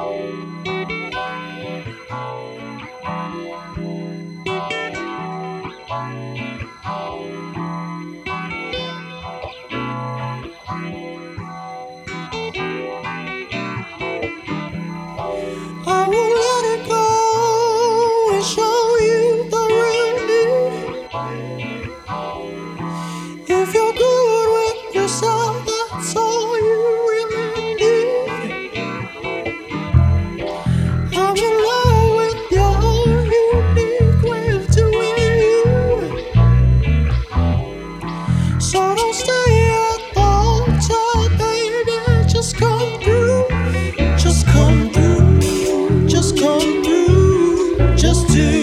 I will let it go and show you the real me. If you're good with yourself, that's all you really need. I'm in love with your unique way of doing you. So don't stay at the hotel, baby. Just come through. Just come through. Just come through. Just do.